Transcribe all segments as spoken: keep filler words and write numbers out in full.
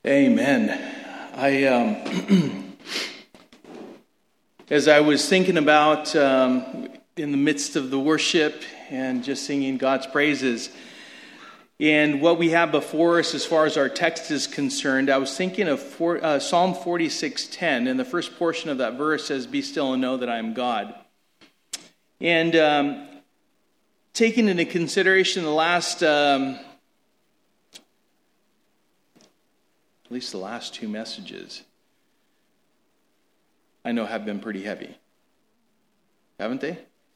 Amen. I, um, as I was thinking about um, in the midst of the worship and just singing God's praises, and what we have before us as far as our text is concerned, I was thinking of four, uh, Psalm forty-six ten, and the first portion of that verse says, "Be still and know that I am God." And um, taking into consideration the last... Um, At least the last two messages, I know have been pretty heavy. Haven't they?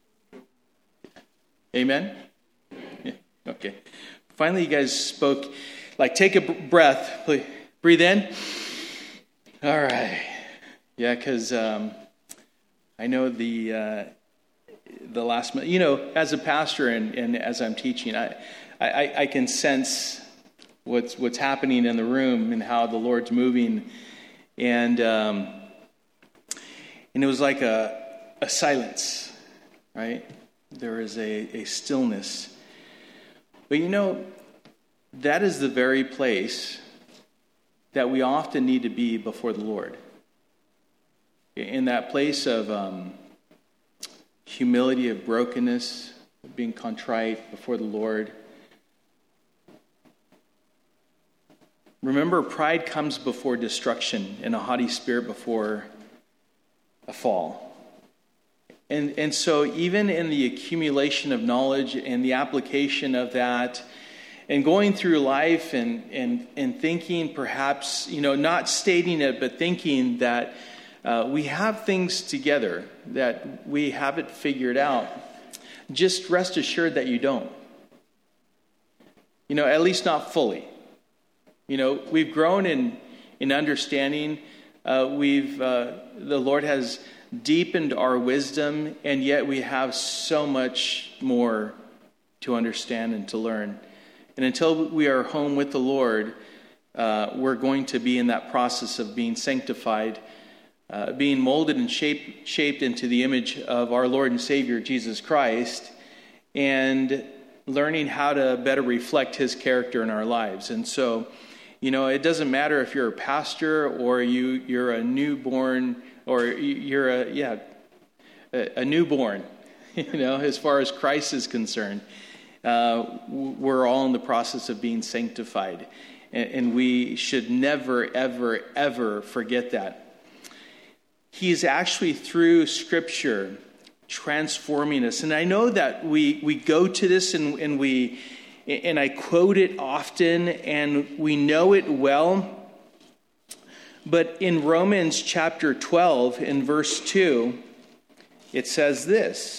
Amen? Yeah, okay. Finally, you guys spoke. Like, take a breath. Please. Breathe in. All right. Yeah, because um, I know the uh, the last, you know, as a pastor and, and as I'm teaching, I, I, I can sense what's what's happening in the room and how the Lord's moving, and um, and it was like a a silence, right? There is a, a stillness. But you know, that is the very place that we often need to be before the Lord. In that place of um, humility, of brokenness, of being contrite before the Lord. Remember, pride comes before destruction and a haughty spirit before a fall. And and so even in the accumulation of knowledge and the application of that and going through life and, and, and thinking perhaps, you know, not stating it, but thinking that uh, we have things together, that we have it figured out, just rest assured that you don't. You know, at least not fully. You know, we've grown in, in understanding. Uh, we've uh, the Lord has deepened our wisdom, and yet we have so much more to understand and to learn. And until we are home with the Lord, uh, we're going to be in that process of being sanctified, uh, being molded and shaped, shaped into the image of our Lord and Savior, Jesus Christ, and learning how to better reflect His character in our lives. And so, you know, it doesn't matter if you're a pastor or you, you're a newborn or you're a, yeah, a, a newborn, you know, as far as Christ is concerned. Uh, we're all in the process of being sanctified. And, and we should never, ever, ever forget that. He's actually, through Scripture, transforming us. And I know that we, we go to this and, and we... And I quote it often, and we know it well. But in Romans chapter twelve, in verse two, it says this: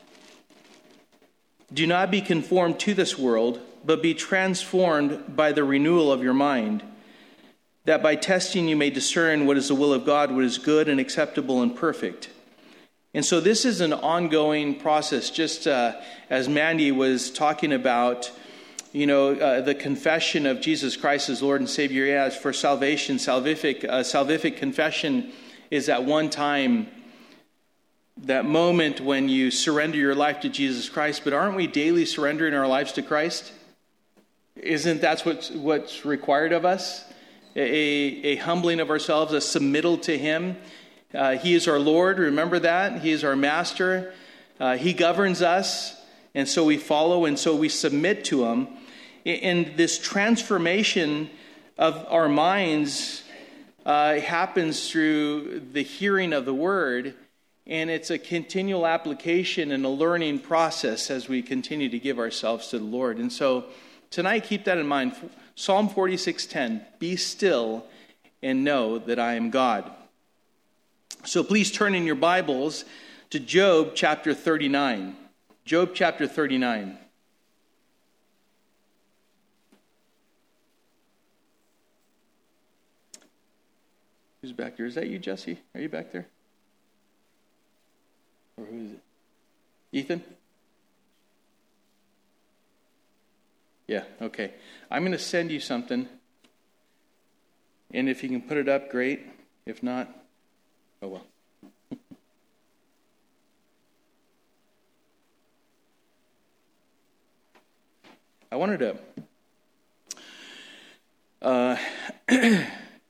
"Do not be conformed to this world, but be transformed by the renewal of your mind, that by testing you may discern what is the will of God, what is good and acceptable and perfect." And so this is an ongoing process, just uh, as Mandy was talking about. You know, uh, the confession of Jesus Christ as Lord and Savior. Yes, for salvation, salvific, uh, salvific confession is at one time that moment when you surrender your life to Jesus Christ. But aren't we daily surrendering our lives to Christ? Isn't that what's, what's required of us? A, a humbling of ourselves, a submittal to Him. Uh, he is our Lord, remember that. He is our Master. Uh, he governs us, and so we follow, and so we submit to Him. And this transformation of our minds uh, happens through the hearing of the Word, and it's a continual application and a learning process as we continue to give ourselves to the Lord. And so tonight, keep that in mind. Psalm forty-six ten, "Be still and know that I am God." So please turn in your Bibles to Job chapter thirty-nine. Job chapter thirty-nine. Who's back there? Is that you, Jesse? Are you back there? Or who is it? Ethan? Yeah, okay. I'm going to send you something. And if you can put it up, great. If not, oh well. I wanted to uh, I,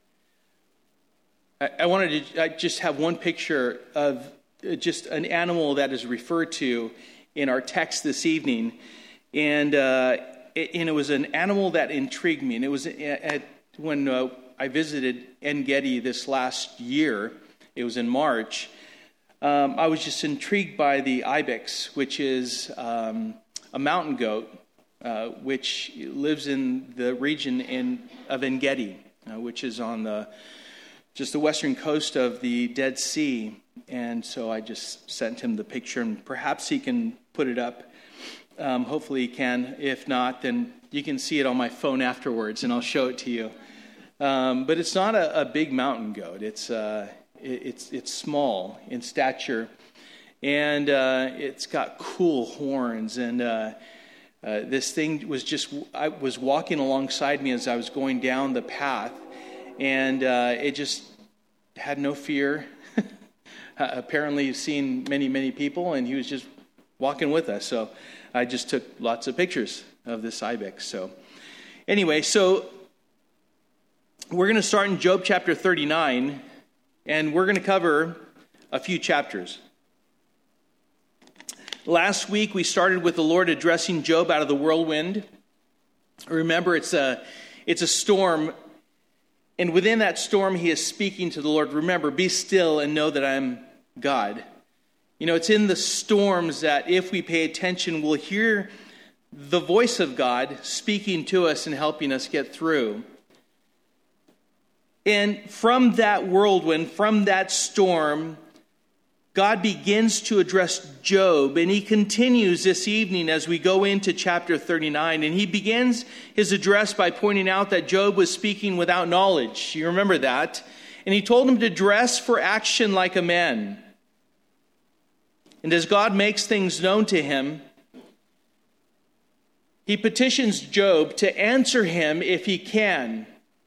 I wanted to I just have one picture of just an animal that is referred to in our text this evening. And, uh, it, and it was an animal that intrigued me. And it was at, when uh, I visited En-Gedi this last year, it was in March, um, I was just intrigued by the ibex, which is um, a mountain goat, uh, which lives in the region in, of En-Gedi, uh, which is on the just the western coast of the Dead Sea. And so I just sent him the picture, and perhaps he can put it up. Um, hopefully he can. If not, then you can see it on my phone afterwards, and I'll show it to you. Um, but it's not a, a big mountain goat. It's uh, it, it's it's small in stature, and uh, it's got cool horns. And uh, uh, this thing was just I was walking alongside me as I was going down the path, and uh, it just had no fear. uh, apparently, he's seen many many people, and he was just walking with us. So I just took lots of pictures of this ibex. So anyway, so we're going to start in Job chapter thirty-nine, and we're going to cover a few chapters. Last week, we started with the Lord addressing Job out of the whirlwind. Remember, it's a, it's a storm, and within that storm, he is speaking to the Lord. Remember, be still and know that I am God. You know, it's in the storms that if we pay attention, we'll hear the voice of God speaking to us and helping us get through. And from that whirlwind, from that storm, God begins to address Job, and he continues this evening as we go into chapter thirty-nine. And he begins his address by pointing out that Job was speaking without knowledge. You remember that? And he told him to dress for action like a man. And as God makes things known to him, he petitions Job to answer him if he can.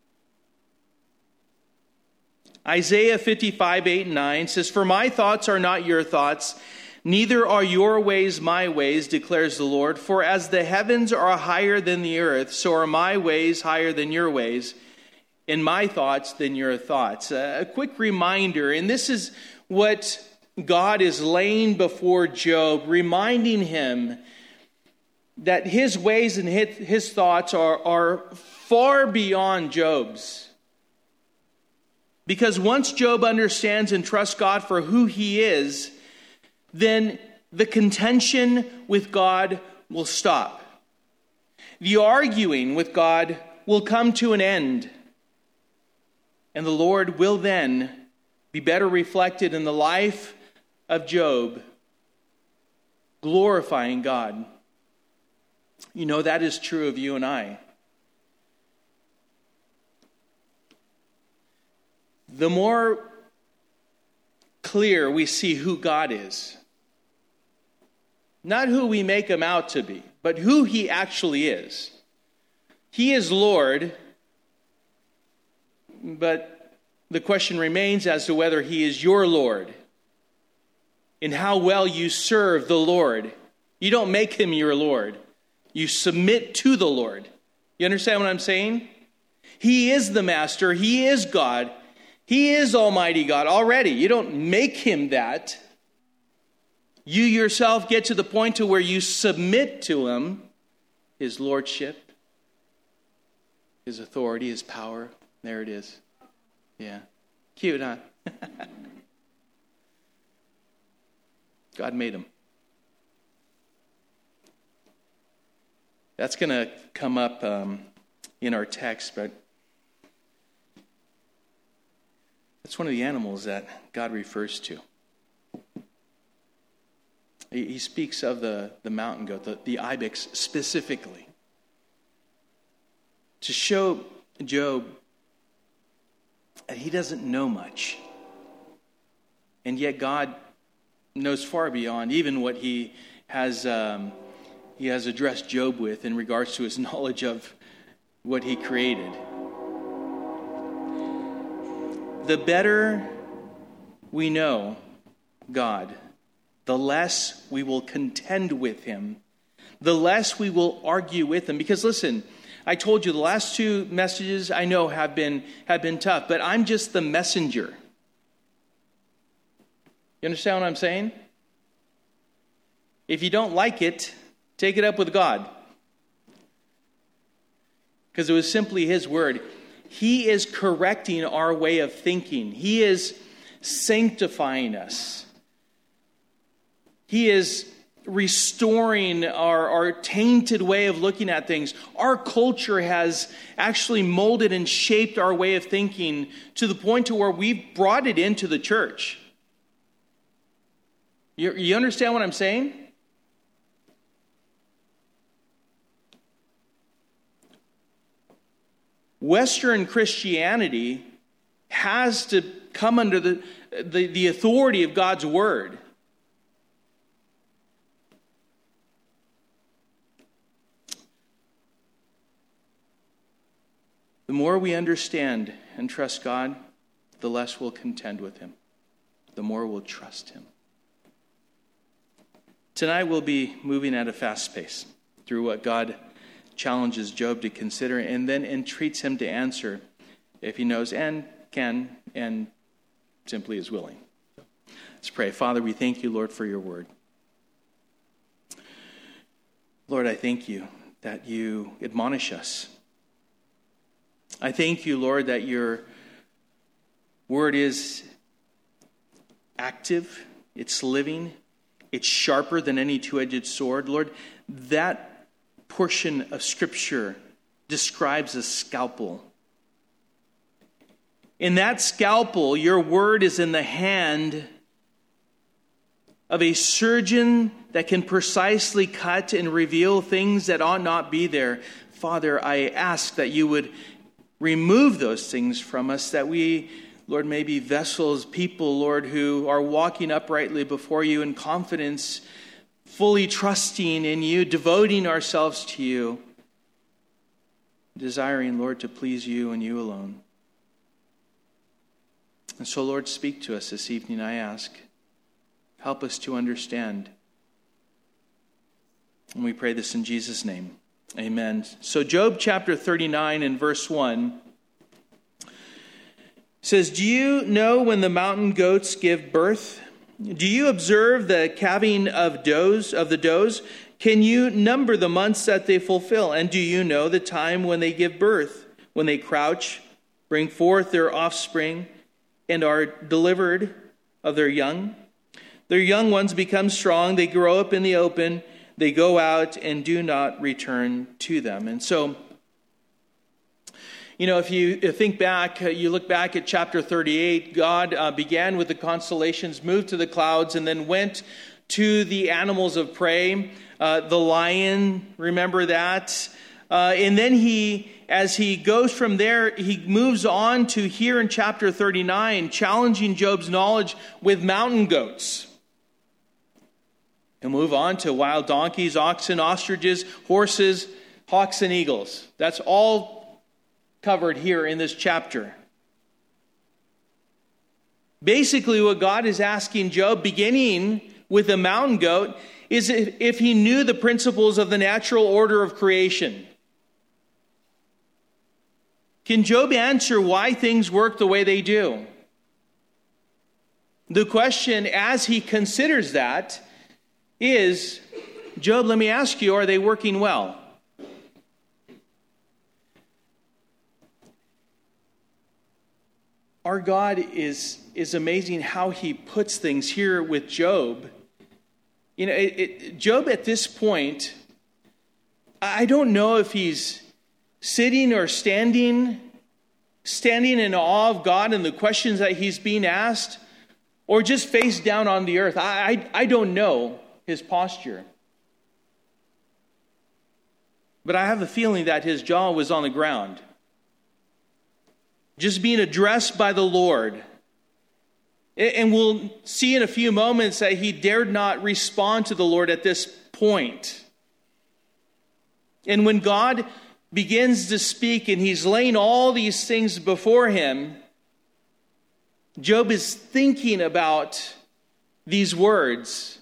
Isaiah fifty-five, eight and nine says, "For my thoughts are not your thoughts, neither are your ways my ways, declares the Lord. For as the heavens are higher than the earth, so are my ways higher than your ways, and my thoughts than your thoughts." A quick reminder, and this is what God is laying before Job, reminding him that his ways and his, his thoughts are, are far beyond Job's. Because once Job understands and trusts God for who he is, then the contention with God will stop. The arguing with God will come to an end. And the Lord will then be better reflected in the life of Job, glorifying God. You know, that is true of you and I. The more clear we see who God is, not who we make him out to be, but who he actually is. He is Lord, but the question remains as to whether he is your Lord and how well you serve the Lord. You don't make him your Lord. You submit to the Lord. You understand what I'm saying? He is the master. He is God. He is Almighty God already. You don't make him that. You yourself get to the point to where you submit to him, his lordship, his authority, his power. There it is. Yeah. Cute, huh? God made him. That's going to come up um, in our text, but that's one of the animals that God refers to. He, he speaks of the, the mountain goat, the, the ibex specifically, to show Job that he doesn't know much. And yet God knows far beyond even what he has um, he has addressed Job with in regards to his knowledge of what he created. The better we know God, the less we will contend with him, the less we will argue with him. Because listen, I told you the last two messages I know have been have been tough, but I'm just the messenger. You understand what I'm saying? If you don't like it, take it up with God. Because it was simply His word. He is correcting our way of thinking. He is sanctifying us. He is restoring our, our tainted way of looking at things. Our culture has actually molded and shaped our way of thinking to the point to where we've brought it into the church. You, you understand what I'm saying? Western Christianity has to come under the, the, the authority of God's word. The more we understand and trust God, the less we'll contend with Him. The more we'll trust Him. Tonight we'll be moving at a fast pace through what God challenges Job to consider and then entreats him to answer if he knows and can and simply is willing. Let's pray. Father, we thank you, Lord, for your word. Lord, I thank you that you admonish us. I thank you, Lord, that your word is active, it's living, it's sharper than any two-edged sword. Lord, that portion of Scripture describes a scalpel. In that scalpel, your word is in the hand of a surgeon that can precisely cut and reveal things that ought not be there. Father, I ask that you would remove those things from us, that we, Lord, may be vessels, people, Lord, who are walking uprightly before you in confidence, fully trusting in you, devoting ourselves to you, desiring, Lord, to please you and you alone. And so, Lord, speak to us this evening, I ask. Help us to understand. And we pray this in Jesus' name. Amen. So Job chapter thirty-nine and verse one says, "Do you know when the mountain goats give birth? Do you observe the calving of does of the does? Can you number the months that they fulfill? And do you know the time when they give birth? When they crouch, bring forth their offspring, and are delivered of their young? Their young ones become strong. They grow up in the open. They go out and do not return to them." And so, you know, if you think back, you look back at chapter thirty-eight, God uh, began with the constellations, moved to the clouds, and then went to the animals of prey. Uh, the lion, remember that? Uh, and then he, as he goes from there, he moves on to here in chapter thirty-nine, challenging Job's knowledge with mountain goats. He'll move on to wild donkeys, oxen, ostriches, horses, hawks, and eagles. That's all covered here in this chapter. Basically, what God is asking Job, beginning with the mountain goat, is if, if he knew the principles of the natural order of creation. Can Job answer why things work the way they do? The question, as he considers that, is, Job, let me ask you, are they working well? Our God is, is amazing how he puts things here with Job. You know, it, it, Job at this point, I don't know if he's sitting or standing, standing in awe of God and the questions that he's being asked, or just face down on the earth. I, I, I don't know his posture. But I have a feeling that his jaw was on the ground, just being addressed by the Lord. And we'll see in a few moments that he dared not respond to the Lord at this point. And when God begins to speak and he's laying all these things before him, Job is thinking about these words,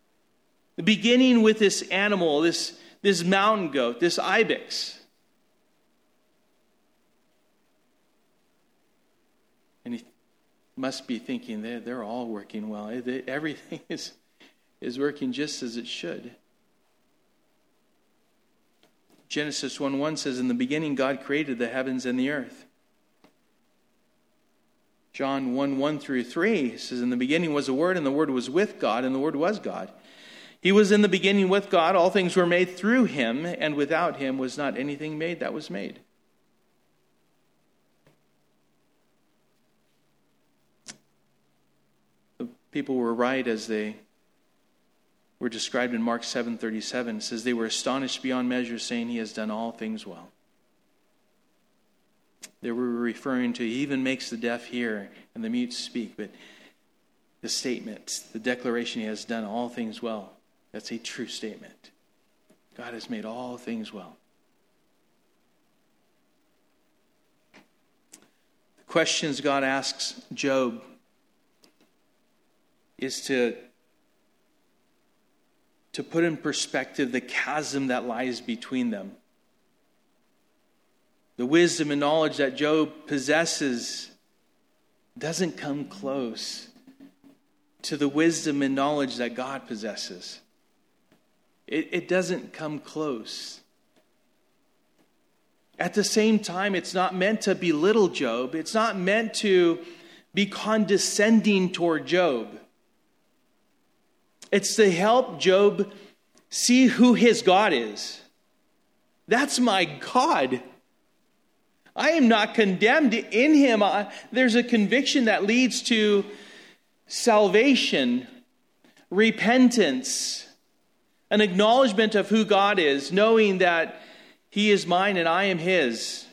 beginning with this animal, this, this mountain goat, this ibex. must be thinking they're, they're all working well. Everything is, is working just as it should. Genesis one one says, in the beginning God created the heavens and the earth. John one one through three says, in the beginning was the Word, and the Word was with God, and the Word was God. He was in the beginning with God. All things were made through him, and without him was not anything made that was made. The people were right as they were described in Mark seven thirty-seven. It says they were astonished beyond measure, saying, he has done all things well. They were referring to, he even makes the deaf hear and the mute speak. But the statement, the declaration, he has done all things well, that's a true statement. God has made all things well. The questions God asks Job is to, to put in perspective the chasm that lies between them. The wisdom and knowledge that Job possesses doesn't come close to the wisdom and knowledge that God possesses. It, it doesn't come close. At the same time, it's not meant to belittle Job. It's not meant to be condescending toward Job. It's to help Job see who his God is. That's my God. I am not condemned. In him, I, there's a conviction that leads to salvation, repentance, an acknowledgement of who God is, knowing that he is mine and I am his.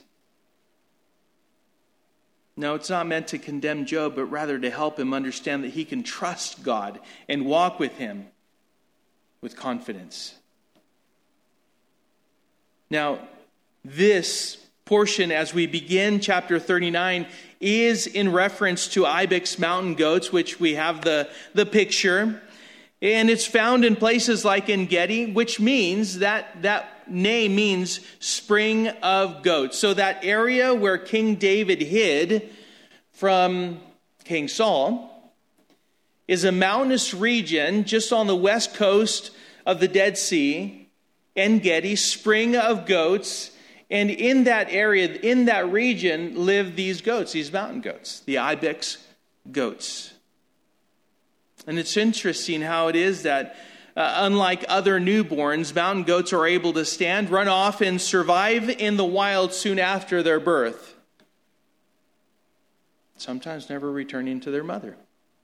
No, it's not meant to condemn Job, but rather to help him understand that he can trust God and walk with him with confidence. Now, this portion, as we begin chapter thirty-nine, is in reference to ibex mountain goats, which we have the, the picture. And it's found in places like En Gedi, which means that that name means spring of goats. So that area where King David hid from King Saul is a mountainous region just on the west coast of the Dead Sea. En Gedi, spring of goats. And in that area, in that region, live these goats, these mountain goats, the ibex goats. And it's interesting how it is that, uh, unlike other newborns, mountain goats are able to stand, run off, and survive in the wild soon after their birth, sometimes never returning to their mother.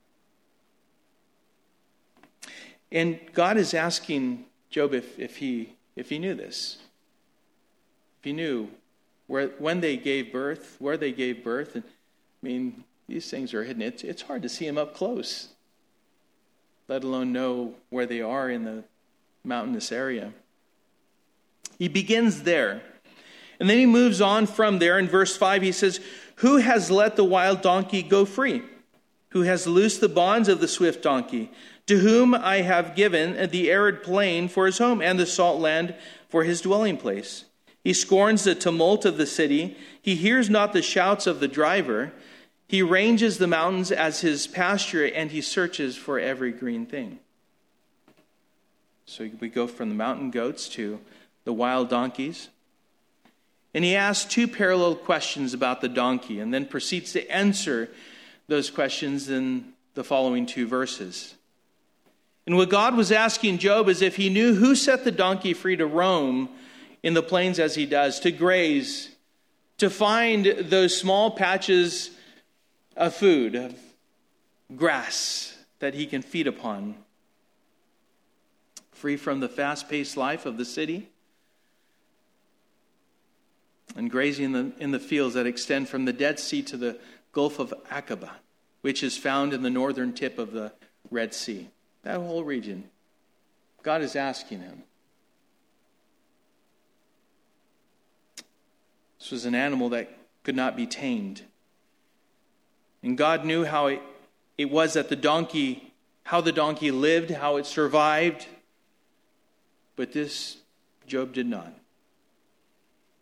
And God is asking Job if, if he if he knew this. If he knew where when they gave birth, where they gave birth. And, I mean, these things are hidden. It's, it's hard to see them up close, let alone know where they are in the mountainous area. He begins there. And then he moves on from there. In verse five, he says, who has let the wild donkey go free? Who has loosed the bonds of the swift donkey? To whom I have given the arid plain for his home and the salt land for his dwelling place. He scorns the tumult of the city. He hears not the shouts of the driver. He ranges the mountains as his pasture, and he searches for every green thing. So we go from the mountain goats to the wild donkeys. And he asks two parallel questions about the donkey, and then proceeds to answer those questions in the following two verses. And what God was asking Job is if he knew who set the donkey free to roam in the plains as he does, to graze, to find those small patches of food, of grass that he can feed upon, free from the fast-paced life of the city, and grazing in the, in the fields that extend from the Dead Sea to the Gulf of Aqaba, which is found in the northern tip of the Red Sea. That whole region. God is asking him. This was an animal that could not be tamed. And God knew how it, it was that the donkey, how the donkey lived, how it survived. But this, Job did not.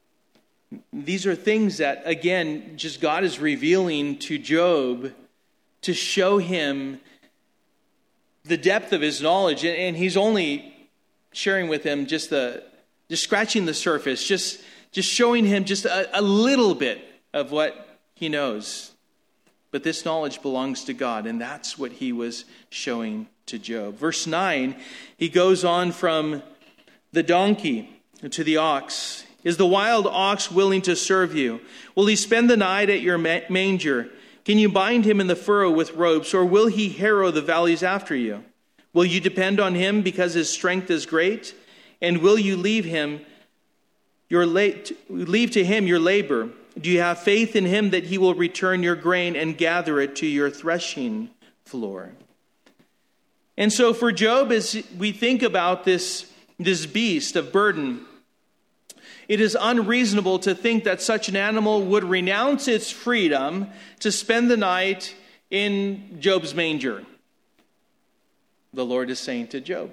These are things that, again, just God is revealing to Job to show him the depth of his knowledge. And, and he's only sharing with him just the, just scratching the surface, just, just showing him just a, a little bit of what he knows. But this knowledge belongs to God, and that's what he was showing to Job. Verse nine, he goes on from the donkey to the ox. Is the wild ox willing to serve you? Will he spend the night at your manger? Can you bind him in the furrow with ropes, or will he harrow the valleys after you? Will you depend on him because his strength is great? And will you leave him your la- leave to him your labor? Do you have faith in him that he will return your grain and gather it to your threshing floor? And so for Job, as we think about this, this beast of burden, it is unreasonable to think that such an animal would renounce its freedom to spend the night in Job's manger. The Lord is saying to Job.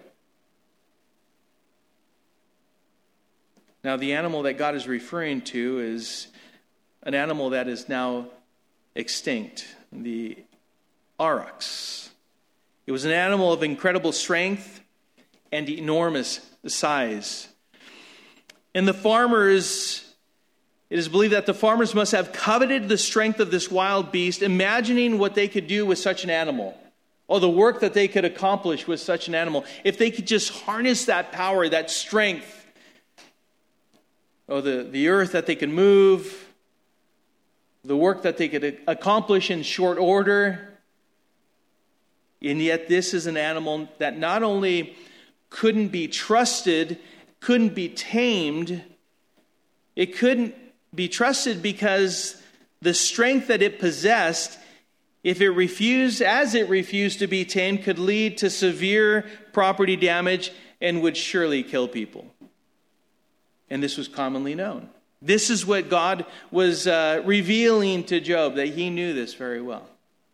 Now, the animal that God is referring to is an animal that is now extinct, the aurochs. It was an animal of incredible strength and enormous size. And the farmers, it is believed that the farmers must have coveted the strength of this wild beast, imagining what they could do with such an animal, or the work that they could accomplish with such an animal. If they could just harness that power, that strength, or the, the earth that they could move, the work that they could accomplish in short order. And yet this is an animal that not only couldn't be trusted, couldn't be tamed, it couldn't be trusted because the strength that it possessed, if it refused, as it refused to be tamed, could lead to severe property damage and would surely kill people. And this was commonly known. This is what God was uh, revealing to Job, that he knew this very well.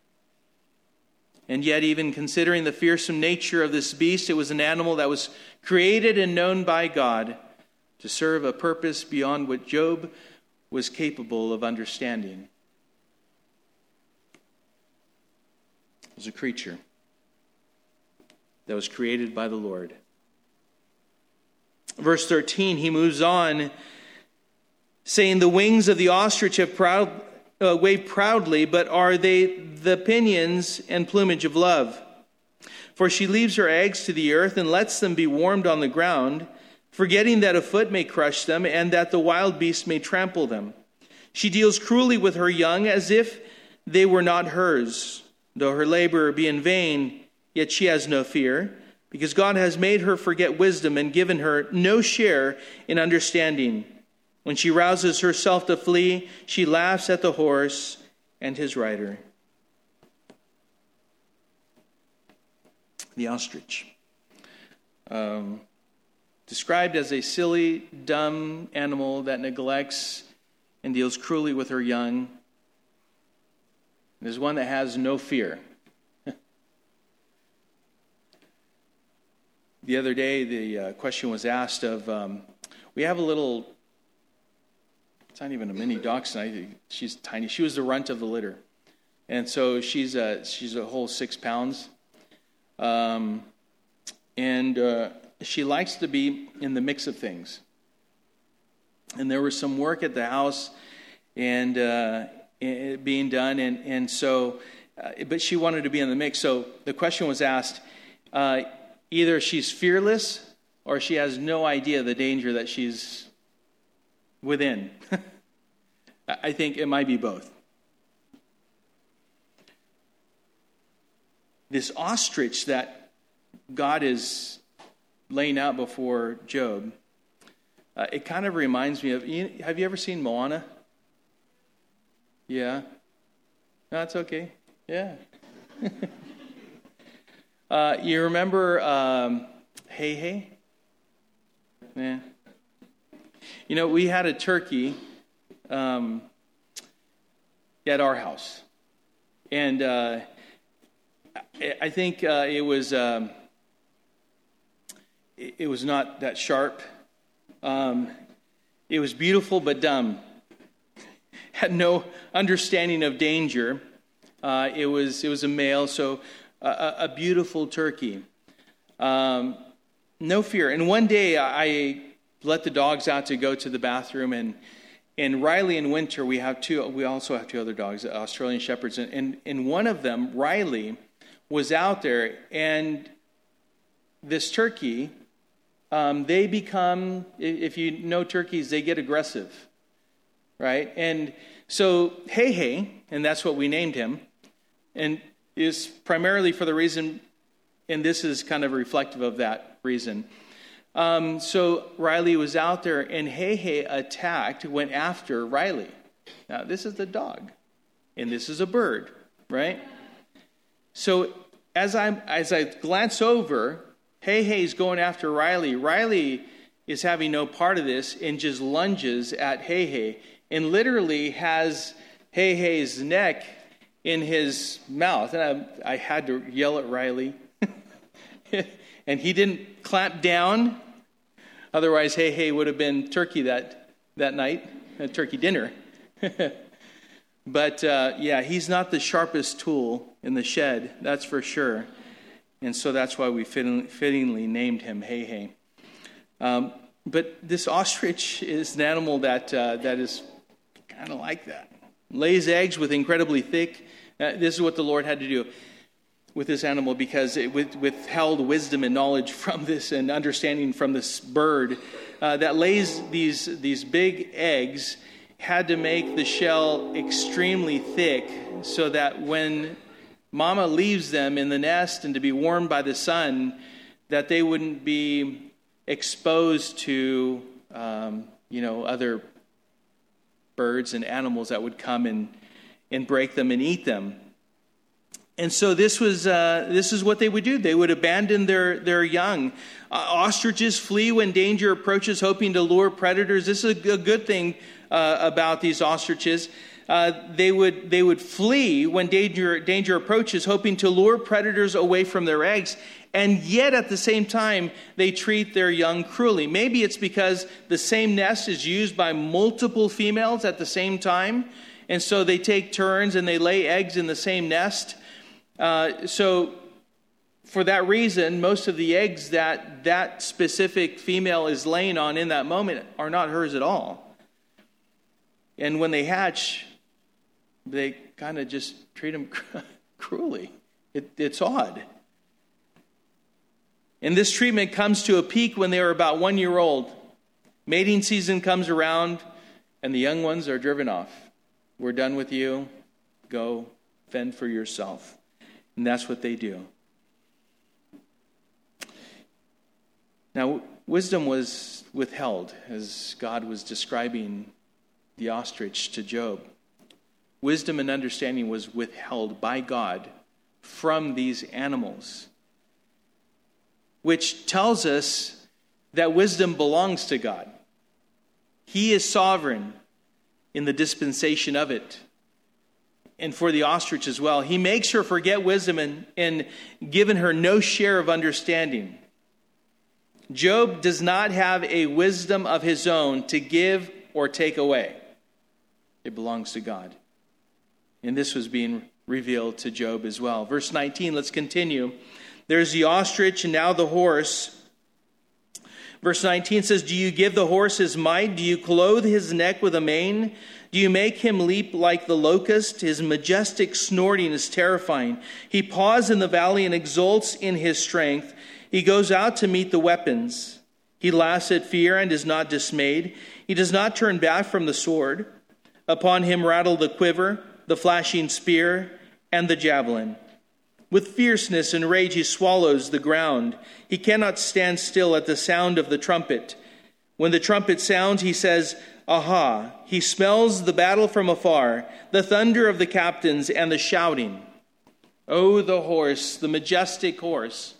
And yet, even considering the fearsome nature of this beast, it was an animal that was created and known by God to serve a purpose beyond what Job was capable of understanding. It was a creature that was created by the Lord. Verse thirteen, he moves on, saying, the wings of the ostrich have proud, uh, waved proudly, but are they the pinions and plumage of love? For she leaves her eggs to the earth and lets them be warmed on the ground, forgetting that a foot may crush them and that the wild beast may trample them. She deals cruelly with her young as if they were not hers. Though her labor be in vain, yet she has no fear, because God has made her forget wisdom and given her no share in understanding. When she rouses herself to flee, she laughs at the horse and his rider. The ostrich. Um, described as a silly, dumb animal that neglects and deals cruelly with her young. There's one that has no fear. The other day, the uh, question was asked of, um, we have a little, it's not even a mini dachshund. She's tiny. She was the runt of the litter. And so she's a, she's a whole six pounds. Um, and uh, she likes to be in the mix of things. And there was some work at the house and uh, it being done. And, and so, uh, but she wanted to be in the mix. So the question was asked, uh, either she's fearless or she has no idea the danger that she's within. I think it might be both. This ostrich that God is laying out before Job, uh, it kind of reminds me of, have you ever seen Moana? Yeah? No, it's okay. Yeah. Uh, you remember um, Hey Hey? Yeah. You know, we had a turkey um, at our house. And uh, I think uh, it was um, it was not that sharp. Um, it was beautiful but dumb. Had no understanding of danger. Uh, it was it was a male, so a, a beautiful turkey. Um, no fear. And one day I let the dogs out to go to the bathroom, and and Riley and Winter, we have two. We also have two other dogs, Australian Shepherds, and and, and one of them, Riley, was out there, and this turkey, um, they become, if you know turkeys, they get aggressive, right? And so Hey Hey, and that's what we named him, and is primarily for the reason, and this is kind of reflective of that reason. Um, so Riley was out there, and Hey Hey attacked, went after Riley. Now, this is the dog, and this is a bird, right? So as I as I glance over, Hey Hey's going after Riley. Riley is having no part of this and just lunges at Hey Hey and literally has Hey Hey's neck in his mouth. And I, I had to yell at Riley. And he didn't clamp down. Otherwise, Hey Hey would have been turkey that, that night, a turkey dinner. But, uh, yeah, he's not the sharpest tool in the shed, that's for sure. And so that's why we fitting, fittingly named him Hey Hey. Um, but this ostrich is an animal that uh, that is kind of like that. Lays eggs with incredibly thick. Uh, this is what the Lord had to do with this animal, because it with, withheld wisdom and knowledge from this and understanding from this bird uh, that lays these these big eggs. Had to make the shell extremely thick so that when Mama leaves them in the nest and to be warmed by the sun, that they wouldn't be exposed to, um, you know, other birds and animals that would come and, and break them and eat them. And so this was uh, this is what they would do. They would abandon their, their young. Uh, ostriches flee when danger approaches, hoping to lure predators. This is a good thing uh, about these ostriches. Uh, they would they would flee when danger danger approaches, hoping to lure predators away from their eggs. And yet at the same time, they treat their young cruelly. Maybe it's because the same nest is used by multiple females at the same time. And so they take turns and they lay eggs in the same nest. Uh, so for that reason, most of the eggs that that specific female is laying on in that moment are not hers at all. And when they hatch, they kind of just treat them cruelly. It, it's odd. And this treatment comes to a peak when they are about one year old. Mating season comes around, and the young ones are driven off. We're done with you. Go fend for yourself. And that's what they do. Now, wisdom was withheld as God was describing the ostrich to Job. Wisdom and understanding was withheld by God from these animals, which tells us that wisdom belongs to God. He is sovereign in the dispensation of it. And for the ostrich as well. He makes her forget wisdom and, and given her no share of understanding. Job does not have a wisdom of his own to give or take away. It belongs to God. And this was being revealed to Job as well. Verse nineteen, let's continue. There's the ostrich and now the horse. Verse nineteen says, do you give the horse his might? Do you clothe his neck with a mane? Do you make him leap like the locust? His majestic snorting is terrifying. He paws in the valley and exults in his strength. He goes out to meet the weapons. He laughs at fear and is not dismayed. He does not turn back from the sword. Upon him rattle the quiver, the flashing spear, and the javelin. With fierceness and rage he swallows the ground. He cannot stand still at the sound of the trumpet. When the trumpet sounds, he says, aha! He smells the battle from afar, the thunder of the captains and the shouting. Oh, the horse, the majestic horse.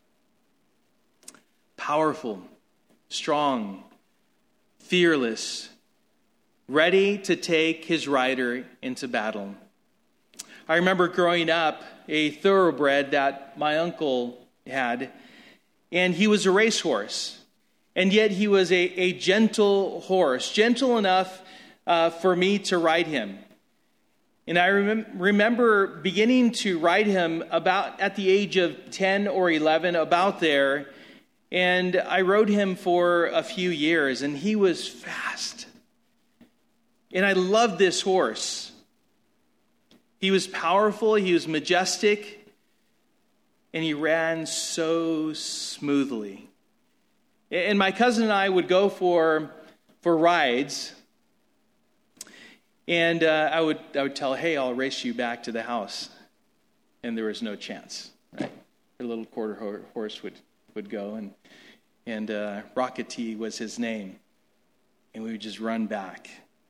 Powerful, strong, fearless, ready to take his rider into battle. I remember growing up, a thoroughbred that my uncle had, and he was a racehorse. And yet he was a, a gentle horse, gentle enough uh, for me to ride him. And I rem- remember beginning to ride him about at the age of ten or eleven, about there. And I rode him for a few years, and he was fast. And I loved this horse. He was powerful, he was majestic, and he ran so smoothly. And my cousin and I would go for, for rides. And uh, I would I would tell, hey, I'll race you back to the house. And there was no chance, right? The little quarter horse would, would go, and and uh, Rocket T was his name. And we would just run back.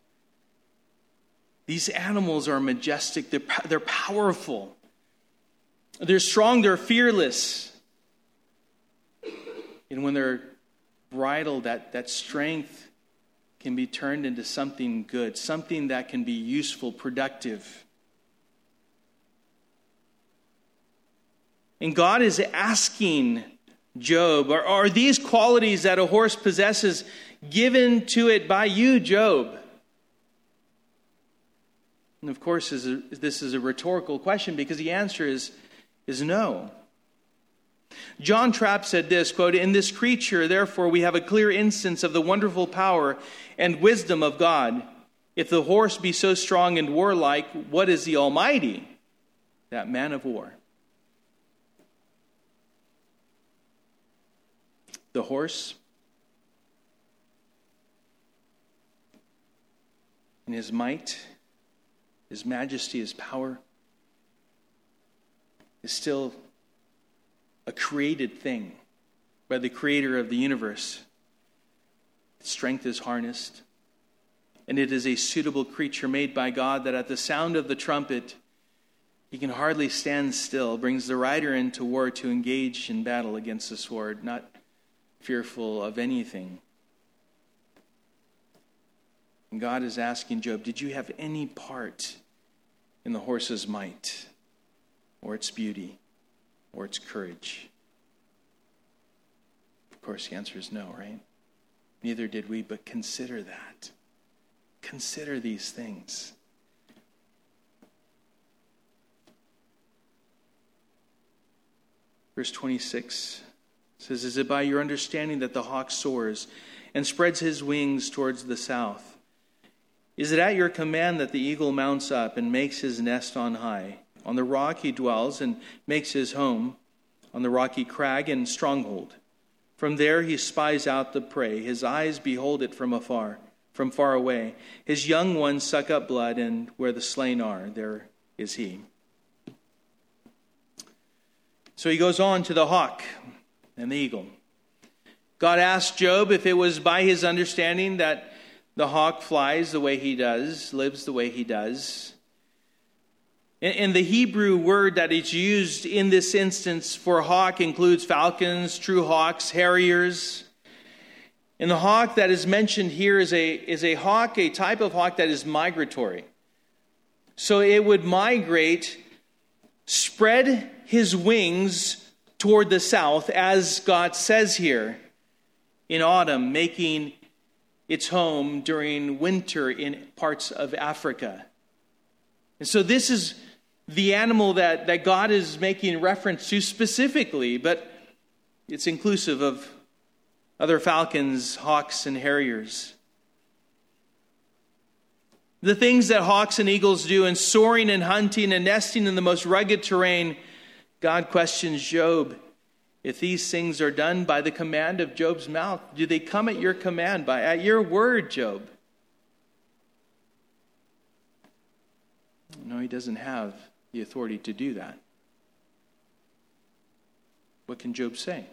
These animals are majestic. They're, they're powerful. They're strong. They're fearless. And when they're bridled, that, that strength can be turned into something good, something that can be useful, productive. And God is asking Job, are, are these qualities that a horse possesses given to it by you, Job? And of course, this is a rhetorical question, because the answer is, is no. John Trapp said this, quote, "In this creature, therefore, we have a clear instance of the wonderful power and wisdom of God. If the horse be so strong and warlike, what is the Almighty? That man of war." The horse, in his might, his majesty, his power, is still a created thing by the creator of the universe. Its strength is harnessed, and it is a suitable creature made by God that at the sound of the trumpet, he can hardly stand still, brings the rider into war to engage in battle against the sword, not fearful of anything. And God is asking Job, did you have any part in the horse's might, or its beauty, or its courage? Of course, the answer is no, right? Neither did we, but consider that. Consider these things. Verse twenty-six says, "Is it by your understanding that the hawk soars and spreads his wings towards the south? Is it at your command that the eagle mounts up and makes his nest on high? On the rock he dwells and makes his home, on the rocky crag and stronghold. From there he spies out the prey. His eyes behold it from afar, from far away. His young ones suck up blood, and where the slain are, there is he." So he goes on to the hawk and the eagle. God asked Job if it was by his understanding that the hawk flies the way he does, lives the way he does. And the Hebrew word that is used in this instance for hawk includes falcons, true hawks, harriers. And the hawk that is mentioned here is a, is a hawk, a type of hawk that is migratory. So it would migrate, spread his wings toward the south, as God says here, in autumn, making its home during winter in parts of Africa. And so this is the animal that, that God is making reference to specifically, but it's inclusive of other falcons, hawks, and harriers. The things that hawks and eagles do in soaring and hunting and nesting in the most rugged terrain, God questions Job. If these things are done by the command of Job's mouth, do they come at your command, by at your word, Job? No, he doesn't have the authority to do that. What can Job say?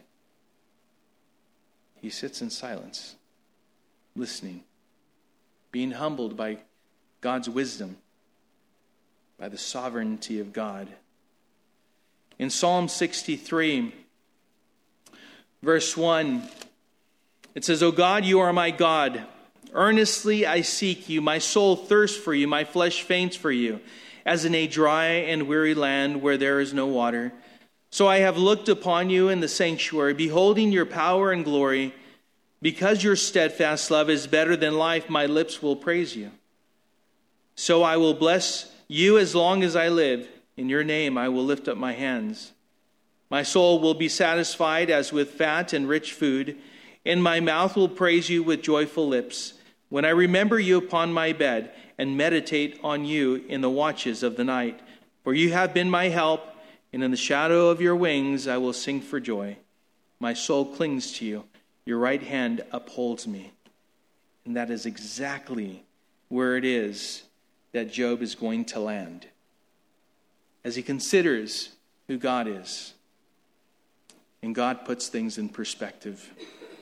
He sits in silence, listening, being humbled by God's wisdom, by the sovereignty of God. In Psalm sixty-three, verse one, it says, "O God, you are my God. Earnestly I seek you. My soul thirsts for you. My flesh faints for you, as in a dry and weary land where there is no water. So I have looked upon you in the sanctuary, beholding your power and glory. Because your steadfast love is better than life, my lips will praise you. So I will bless You, as long as I live, in your name I will lift up my hands. My soul will be satisfied as with fat and rich food, and my mouth will praise you with joyful lips, when I remember you upon my bed and meditate on you in the watches of the night. For you have been my help, and in the shadow of your wings I will sing for joy. My soul clings to you. Your right hand upholds me. And that is exactly where it is that Job is going to land as he considers who God is. And God puts things in perspective.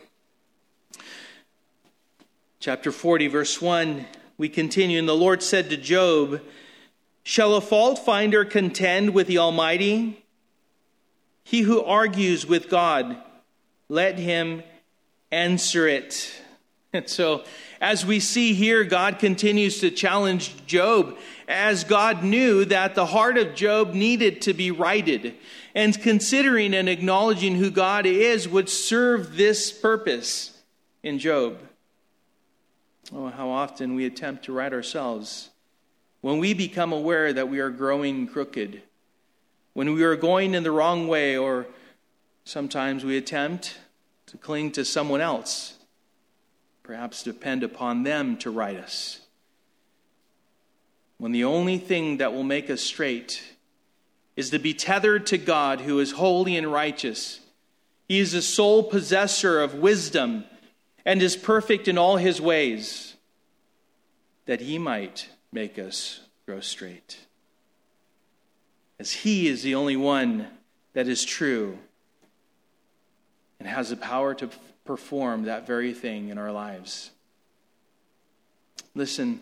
Chapter forty, verse one, we continue. And the Lord said to Job, shall a fault finder contend with the Almighty? He who argues with God, let him answer it. And so, as we see here, God continues to challenge Job, as God knew that the heart of Job needed to be righted. And considering and acknowledging who God is would serve this purpose in Job. Oh, how often we attempt to right ourselves when we become aware that we are growing crooked, when we are going in the wrong way, or sometimes we attempt to cling to someone else, perhaps depend upon them to right us. When the only thing that will make us straight is to be tethered to God, who is holy and righteous. He is the sole possessor of wisdom and is perfect in all his ways, that he might make us grow straight. As he is the only one that is true and has the power to perform that very thing in our lives. Listen,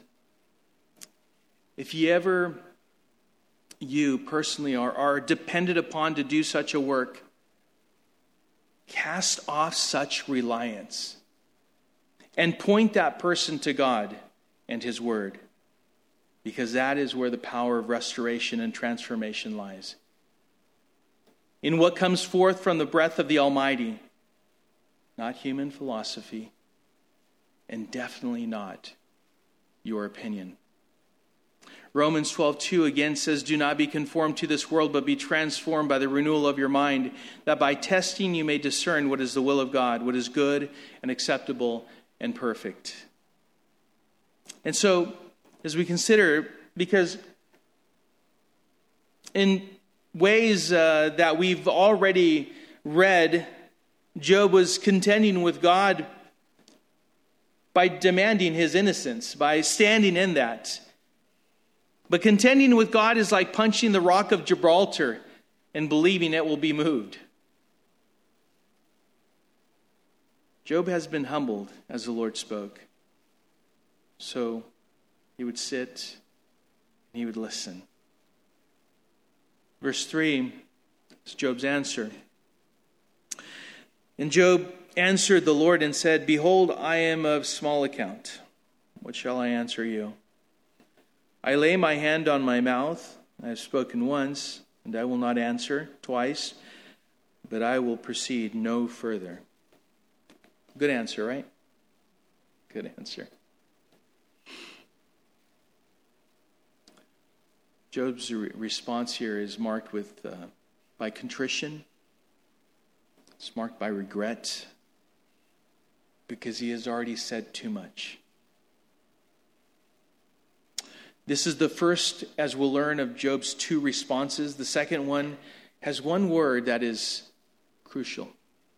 if you ever, you personally are, are dependent upon to do such a work, cast off such reliance and point that person to God and his word, because that is where the power of restoration and transformation lies. In what comes forth from the breath of the Almighty, not human philosophy, and definitely not your opinion. Romans twelve two again says, do not be conformed to this world, but be transformed by the renewal of your mind, that by testing you may discern what is the will of God, what is good and acceptable and perfect. And so, as we consider, because in ways uh, that we've already read, Job was contending with God by demanding his innocence, by standing in that. But contending with God is like punching the rock of Gibraltar and believing it will be moved. Job has been humbled as the Lord spoke. So he would sit and he would listen. Verse three is Job's answer. And Job answered the Lord and said, behold, I am of small account. What shall I answer you? I lay my hand on my mouth. I have spoken once, and I will not answer twice, but I will proceed no further. Good answer, right? Good answer. Job's re- response here is marked with uh, by contrition. It's marked by regret, because he has already said too much. This is the first, as we'll learn, of Job's two responses. The second one has one word that is crucial.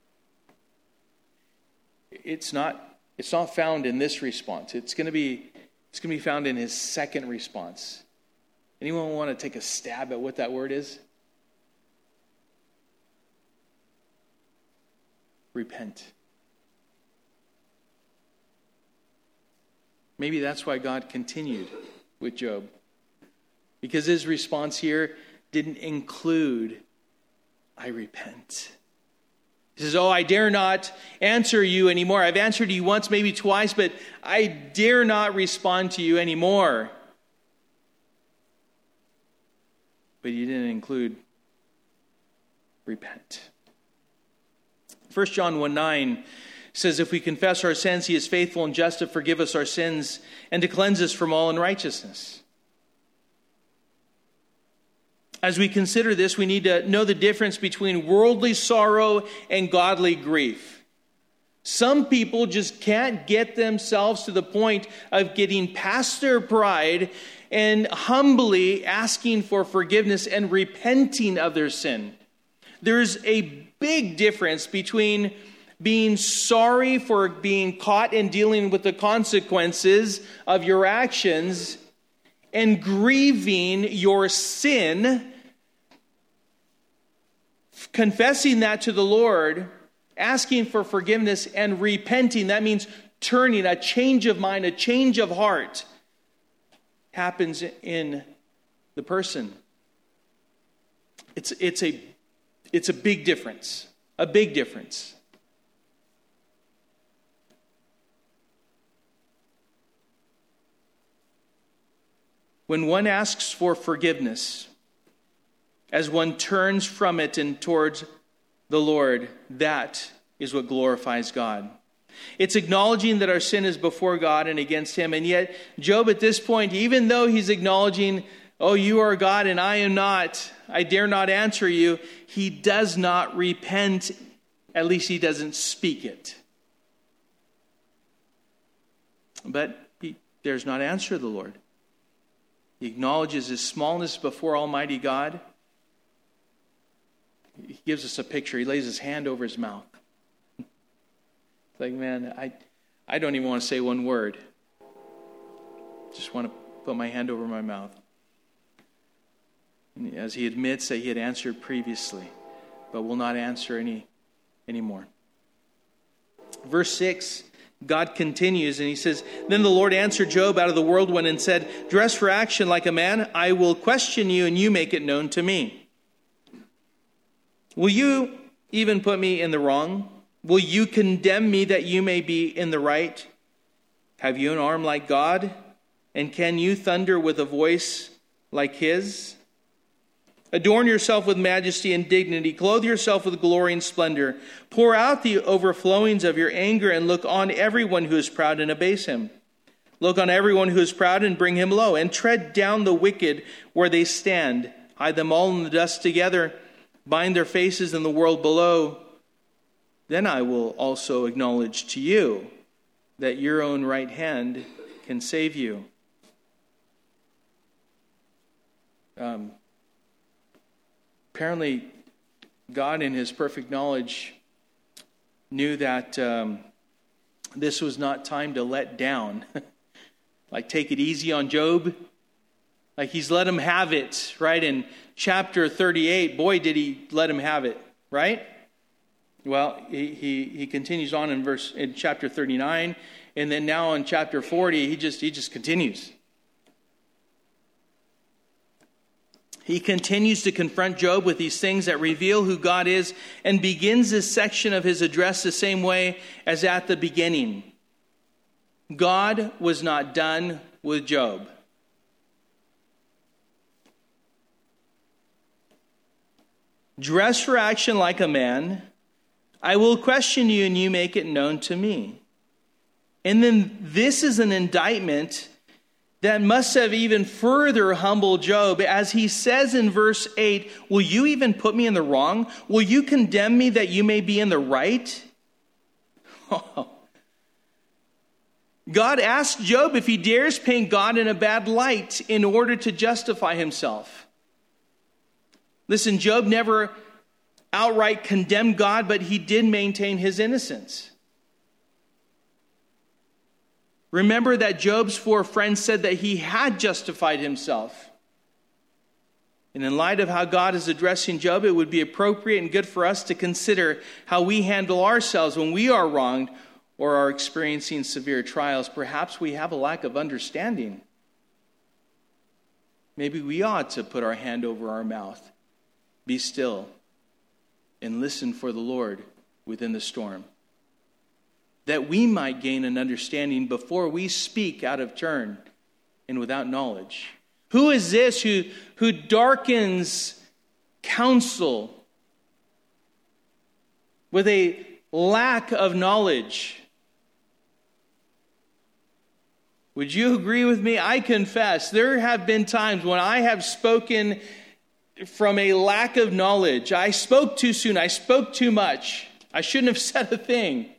It's not, it's not found in this response. It's going to be, it's going to be found in his second response. Anyone want to take a stab at what that word is? Repent. Maybe that's why God continued with Job, because his response here didn't include, I repent. He says, oh, I dare not answer you anymore. I've answered you once, maybe twice, but I dare not respond to you anymore. But he didn't include repent. First John one nine says, if we confess our sins, he is faithful and just to forgive us our sins and to cleanse us from all unrighteousness. as we consider this, we need to know the difference between worldly sorrow and godly grief. Some people just can't get themselves to the point of getting past their pride and humbly asking for forgiveness and repenting of their sin. There's a big difference between being sorry for being caught and dealing with the consequences of your actions and grieving your sin, confessing that to the Lord, asking for forgiveness and repenting. That means turning, a change of mind, a change of heart happens in the person. It's, it's, a, it's a big difference, a big difference. When one asks for forgiveness, as one turns from it and towards the Lord, that is what glorifies God. It's acknowledging that our sin is before God and against Him. And yet, Job at this point, even though he's acknowledging, oh, you are God and I am not, I dare not answer you, he does not repent. At least he doesn't speak it. But he dares not answer the Lord. He acknowledges his smallness before Almighty God. He gives us a picture. He lays his hand over his mouth. Like, man, I, I don't even want to say one word. Just want to put my hand over my mouth. And as he admits that he had answered previously, but will not answer any anymore. Verse six, God continues and he says, Then the Lord answered Job out of the whirlwind and said, Dress for action like a man. I will question you and you make it known to me. Will you even put me in the wrong? Will you condemn me that you may be in the right? Have you an arm like God? And can you thunder with a voice like his? Adorn yourself with majesty and dignity. Clothe yourself with glory and splendor. Pour out the overflowings of your anger and look on everyone who is proud and abase him. Look on everyone who is proud and bring him low. And tread down the wicked where they stand. Hide them all in the dust together. Bind their faces in the world below. Then I will also acknowledge to you that your own right hand can save you. Um, apparently, God in his perfect knowledge knew that um, this was not time to let down. Like, take it easy on Job. Like, he's let him have it, right? In chapter thirty-eight, boy, did he let him have it, right? Well, he, he, he continues on in verse in chapter thirty-nine, and then now in chapter forty, he just he just continues. He continues to confront Job with these things that reveal who God is, and begins this section of his address the same way as at the beginning. God was not done with Job. Dress for action like a man. I will question you and you make it known to me. And then this is an indictment that must have even further humbled Job, as he says in verse eight, will you even put me in the wrong? Will you condemn me that you may be in the right? Oh. God asked Job if he dares paint God in a bad light in order to justify himself. Listen, Job never outright condemned God, but he did maintain his innocence. Remember that Job's four friends said that he had justified himself. And in light of how God is addressing Job, it would be appropriate and good for us to consider how we handle ourselves when we are wronged or are experiencing severe trials. Perhaps we have a lack of understanding. Maybe we ought to put our hand over our mouth, be still, and listen for the Lord within the storm, that we might gain an understanding before we speak out of turn and without knowledge. Who is this who, who darkens counsel with a lack of knowledge? Would you agree with me? I confess, there have been times when I have spoken from a lack of knowledge. I spoke too soon. I spoke too much. I shouldn't have said a thing.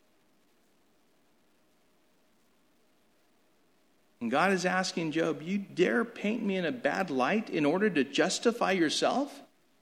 And God is asking Job, you dare paint me in a bad light in order to justify yourself?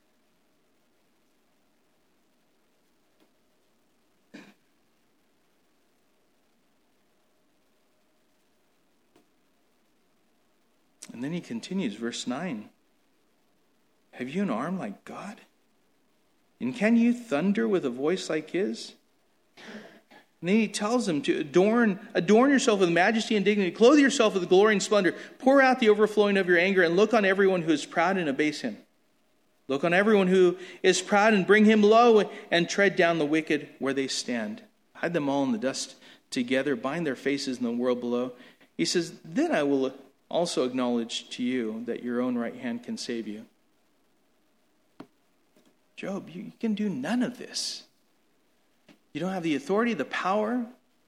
And then he continues, verse nine. Have you an arm like God? And can you thunder with a voice like his? And then he tells them to adorn, adorn yourself with majesty and dignity, clothe yourself with glory and splendor, pour out the overflowing of your anger, and look on everyone who is proud and abase him. Look on everyone who is proud and bring him low, and tread down the wicked where they stand. Hide them all in the dust together, bind their faces in the world below. He says, then I will also acknowledge to you that your own right hand can save you. Job, you can do none of this. You don't have the authority, the power.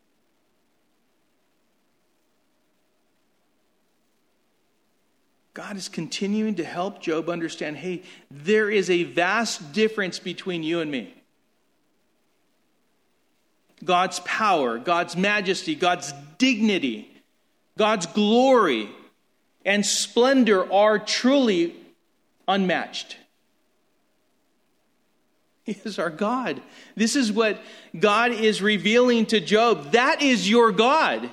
God is continuing to help Job understand, hey, there is a vast difference between you and me. God's power, God's majesty, God's dignity, God's glory and splendor are truly unmatched. He is our God. This is what God is revealing to Job. That is your God.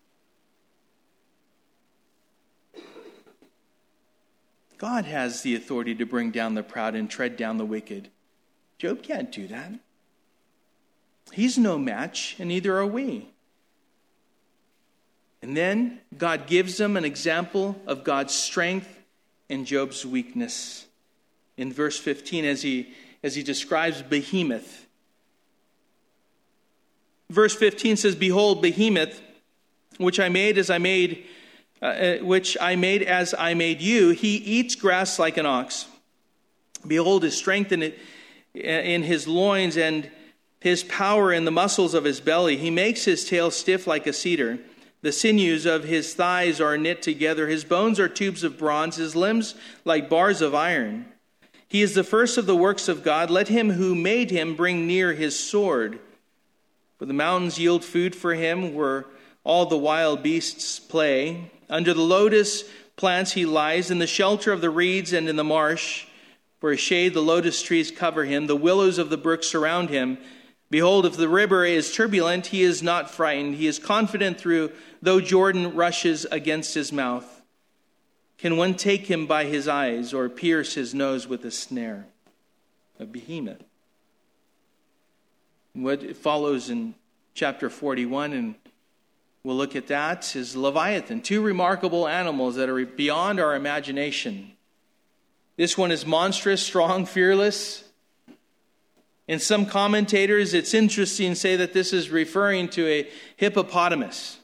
God has the authority to bring down the proud and tread down the wicked. Job can't do that. He's no match, and neither are we. And then God gives them an example of God's strength and Job's weakness. In verse fifteen, as he, as he describes Behemoth. Verse fifteen says, behold, Behemoth, which I made as I made, uh, which I made as I made you, he eats grass like an ox. Behold, his strength in, it, in his loins and his power in the muscles of his belly. He makes his tail stiff like a cedar. The sinews of his thighs are knit together. His bones are tubes of bronze, his limbs like bars of iron. He is the first of the works of God. Let him who made him bring near his sword. For the mountains yield food for him, where all the wild beasts play. Under the lotus plants he lies, in the shelter of the reeds and in the marsh. For a shade the lotus trees cover him, the willows of the brook surround him. Behold, if the river is turbulent, he is not frightened. He is confident through, though Jordan rushes against his mouth. Can one take him by his eyes or pierce his nose with a snare? A behemoth. What follows in chapter forty-one, and we'll look at that, is Leviathan. Two remarkable animals that are beyond our imagination. This one is monstrous, strong, fearless. And some commentators, it's interesting, say that this is referring to a hippopotamus.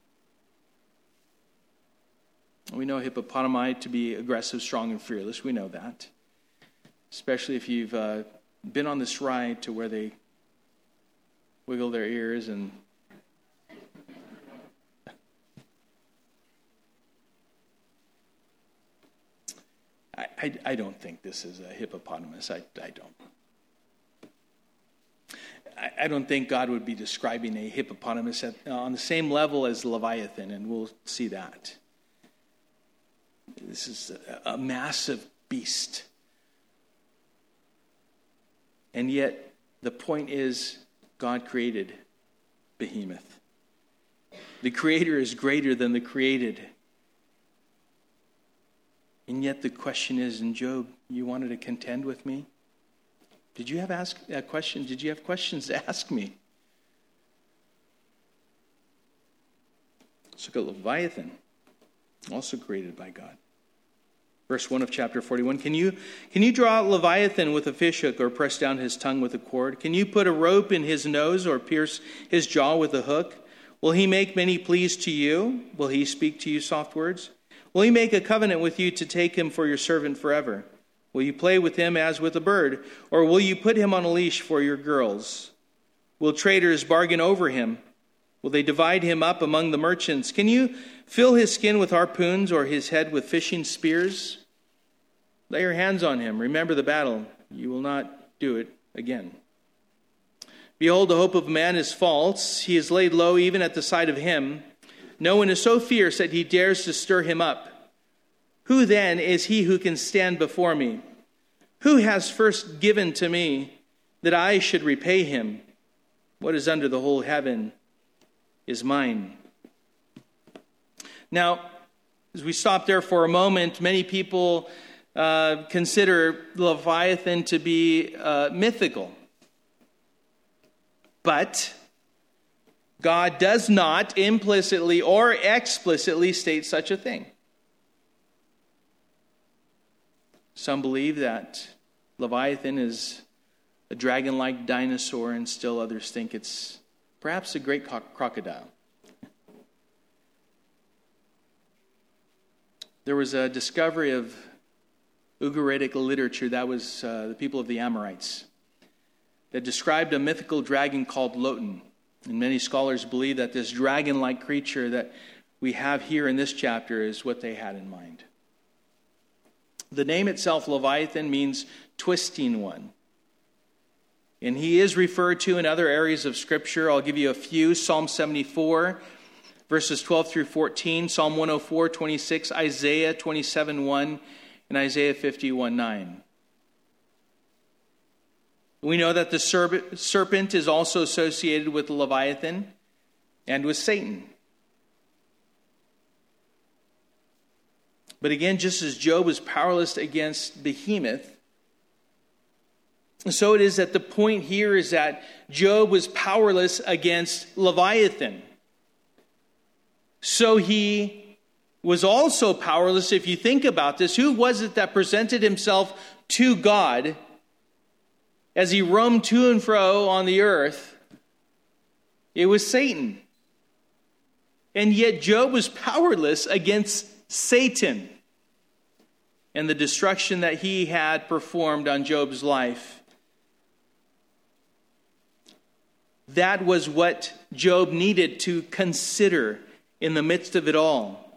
We know hippopotami to be aggressive, strong, and fearless. We know that. Especially if you've uh, been on this ride to where they wiggle their ears and... I, I, I don't think this is a hippopotamus. I, I don't. I don't think God would be describing a hippopotamus at, on the same level as Leviathan, and we'll see that. This is a, a massive beast. And yet, the point is, God created Behemoth. The Creator is greater than the created. And yet the question is, in Job, you wanted to contend with me? Did you have ask a question? Did you have questions to ask me? Let's look at Leviathan, also created by God. Verse one of chapter forty-one. Can you can you draw out Leviathan with a fishhook, or press down his tongue with a cord? Can you put a rope in his nose, or pierce his jaw with a hook? Will he make many pleas to you? Will he speak to you soft words? Will he make a covenant with you to take him for your servant forever? Will you play with him as with a bird? Or will you put him on a leash for your girls? Will traders bargain over him? Will they divide him up among the merchants? Can you fill his skin with harpoons, or his head with fishing spears? Lay your hands on him. Remember the battle. You will not do it again. Behold, the hope of man is false. He is laid low even at the sight of him. No one is so fierce that he dares to stir him up. Who then is he who can stand before me? Who has first given to me that I should repay him? What is under the whole heaven is mine. Now, as we stop there for a moment, many people uh, consider Leviathan to be uh, mythical. But God does not implicitly or explicitly state such a thing. Some believe that Leviathan is a dragon-like dinosaur, and still others think it's perhaps a great co- crocodile. There was a discovery of Ugaritic literature, that was uh, the people of the Amorites, that described a mythical dragon called Lotan. And many scholars believe that this dragon-like creature that we have here in this chapter is what they had in mind. The name itself, Leviathan, means twisting one. And he is referred to in other areas of Scripture. I'll give you a few. Psalm seventy-four, verses twelve through fourteen. Psalm one oh four, twenty-six. Isaiah twenty-seven, one. And Isaiah fifty-one, nine. We know that the serpent is also associated with Leviathan and with Satan. But again, just as Job was powerless against Behemoth, so it is that the point here is that Job was powerless against Leviathan. So he was also powerless, if you think about this. Who was it that presented himself to God as he roamed to and fro on the earth? It was Satan. And yet Job was powerless against Satan and the destruction that he had performed on Job's life. That was what Job needed to consider in the midst of it all.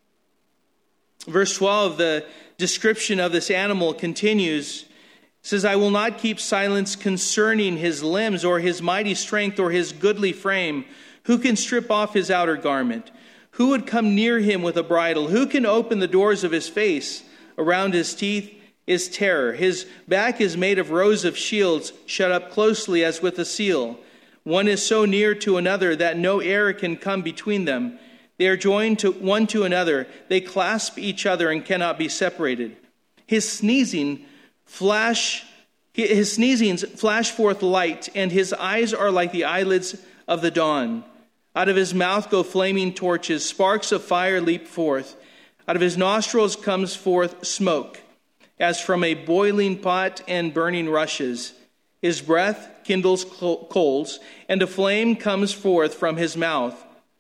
Verse twelve, the description of this animal continues. It says, I will not keep silence concerning his limbs or his mighty strength or his goodly frame. Who can strip off his outer garment? Who would come near him with a bridle? Who can open the doors of his face? Around his teeth is terror. His back is made of rows of shields, shut up closely as with a seal. One is so near to another that no air can come between them. They are joined to one to another. They clasp each other and cannot be separated. His sneezing flash, his sneezings flash forth light, and his eyes are like the eyelids of the dawn. Out of his mouth go flaming torches. Sparks of fire leap forth. Out of his nostrils comes forth smoke, as from a boiling pot and burning rushes. His breath kindles coals, and a flame comes forth from his mouth.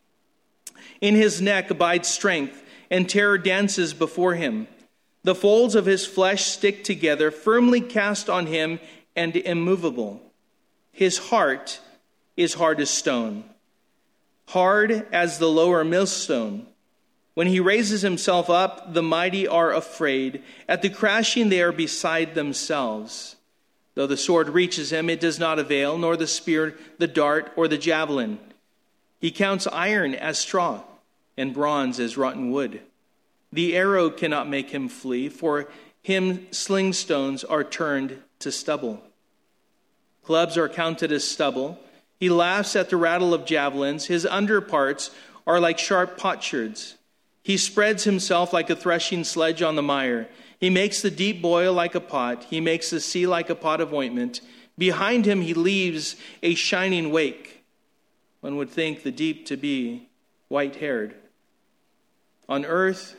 In his neck abides strength, and terror dances before him. The folds of his flesh stick together, firmly cast on him and immovable. His heart is hard as stone, hard as the lower millstone. When he raises himself up, the mighty are afraid. At the crashing, they are beside themselves. Though the sword reaches him, it does not avail, nor the spear, the dart, or the javelin. He counts iron as straw, and bronze as rotten wood. The arrow cannot make him flee, for him sling stones are turned to stubble. Clubs are counted as stubble. He laughs at the rattle of javelins. His underparts are like sharp potsherds. He spreads himself like a threshing sledge on the mire. He makes the deep boil like a pot. He makes the sea like a pot of ointment. Behind him he leaves a shining wake. One would think the deep to be white-haired. On earth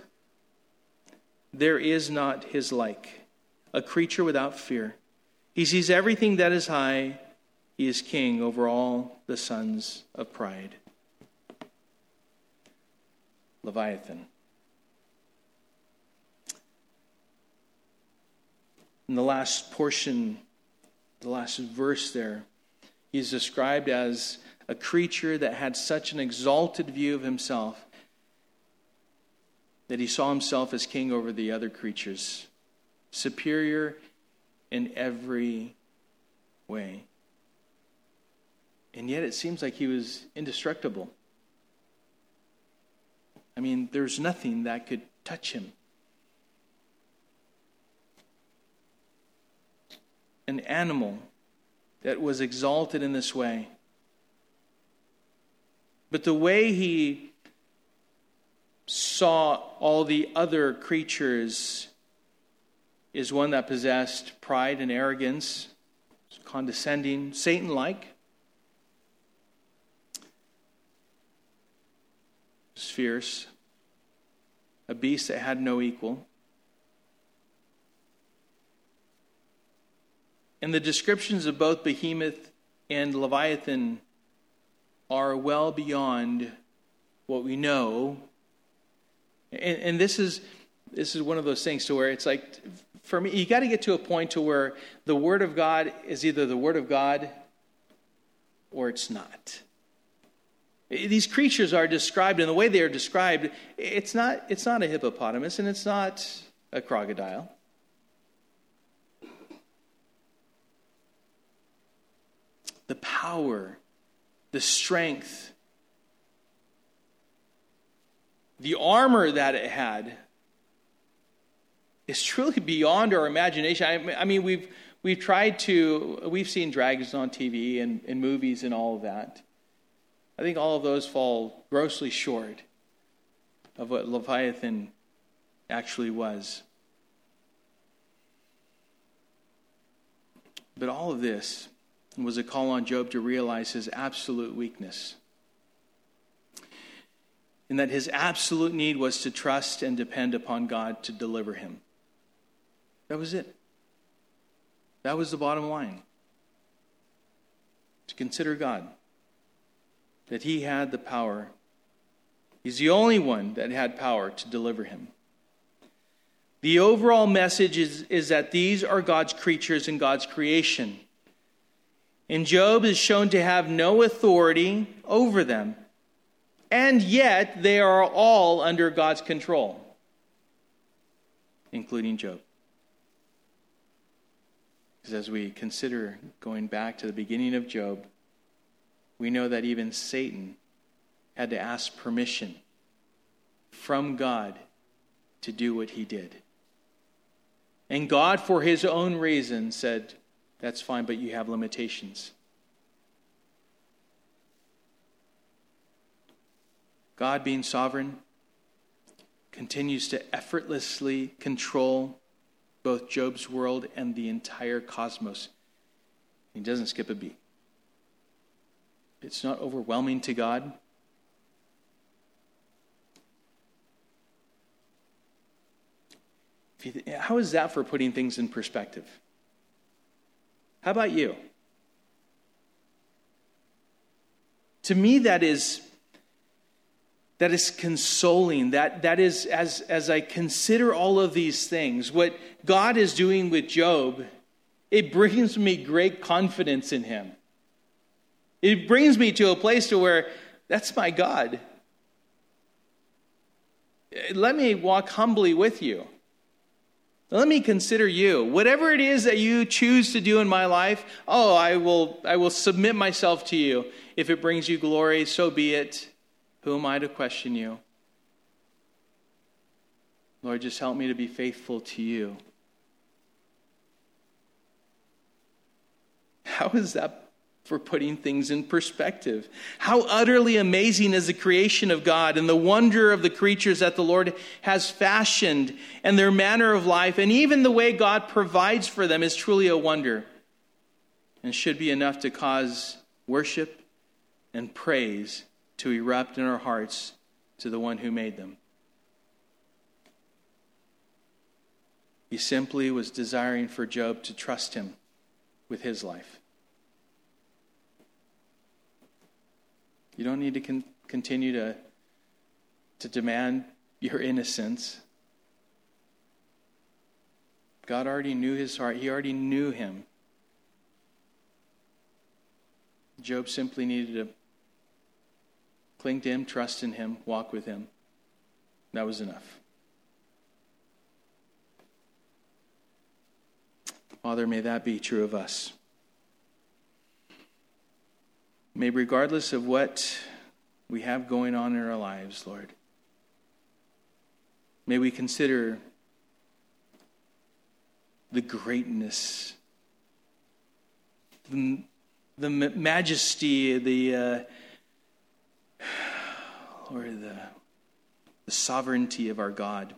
there is not his like, a creature without fear. He sees everything that is high. He is king over all the sons of pride. Leviathan. In the last portion, the last verse there, he's described as a creature that had such an exalted view of himself that he saw himself as king over the other creatures superior in every way. And yet it seems like he was indestructible. I mean, there's nothing that could touch him. An animal that was exalted in this way. But the way he saw all the other creatures is one that possessed pride and arrogance, condescending, Satan-like. It was fierce. A beast that had no equal. And the descriptions of both Behemoth and Leviathan are well beyond what we know. And, and this is this is one of those things to where it's like, for me, you got to get to a point to where the Word of God is either the Word of God or it's not. These creatures are described, and the way they are described, it's not it's not a hippopotamus and it's not a crocodile. The power, the strength, the armor that it had is truly beyond our imagination. I, I mean, we've we've tried to, we've seen dragons on T V and, and movies and all of that. I think all of those fall grossly short of what Leviathan actually was. But all of this was a call on Job to realize his absolute weakness. And that his absolute need was to trust and depend upon God to deliver him. That was it. That was the bottom line. To consider God. That he had the power. He's the only one that had power to deliver him. The overall message is, is that these are God's creatures and God's creation. And Job is shown to have no authority over them. And yet they are all under God's control. Including Job. Because as we consider going back to the beginning of Job, we know that even Satan had to ask permission from God to do what he did. And God, for his own reason, said, that's fine, but you have limitations. God, being sovereign, continues to effortlessly control both Job's world and the entire cosmos. He doesn't skip a beat. It's not overwhelming to God. If you th- how is that for putting things in perspective? How about you? To me, that is that is consoling. That that is, as as I consider all of these things, what God is doing with Job, it brings me great confidence in him. It brings me to a place to where that's my God. Let me walk humbly with you. Let me consider you. Whatever it is that you choose to do in my life, oh, I will I will submit myself to you. If it brings you glory, so be it. Who am I to question you? Lord, just help me to be faithful to you. How is that for putting things in perspective? How utterly amazing is the creation of God and the wonder of the creatures that the Lord has fashioned and their manner of life, and even the way God provides for them is truly a wonder and should be enough to cause worship and praise to erupt in our hearts to the one who made them. He simply was desiring for Job to trust him with his life. You don't need to con- continue to, to demand your innocence. God already knew his heart. He already knew him. Job simply needed to cling to him, trust in him, walk with him. That was enough. Father, may that be true of us. May, regardless of what we have going on in our lives, Lord, may we consider the greatness, the, the majesty, the uh, Lord, the, the sovereignty of our God,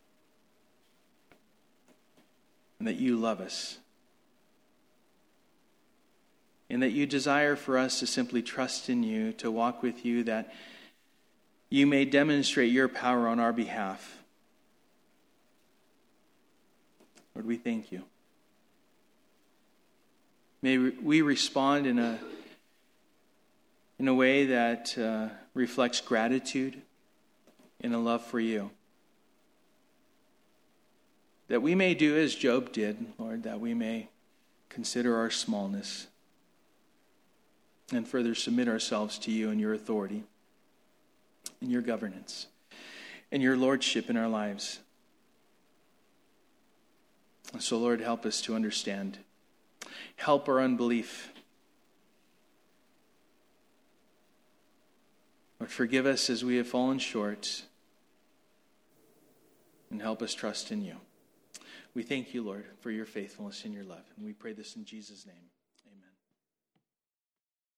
and that you love us, and that you desire for us to simply trust in you, to walk with you, that you may demonstrate your power on our behalf. Lord, we thank you. May we respond in a in a way that uh, reflects gratitude and a love for you. That we may do as Job did, Lord, that we may consider our smallness and further submit ourselves to you and your authority and your governance and your lordship in our lives. So, Lord, help us to understand. Help our unbelief. Lord, forgive us as we have fallen short, and help us trust in you. We thank you, Lord, for your faithfulness and your love, and we pray this in Jesus' name.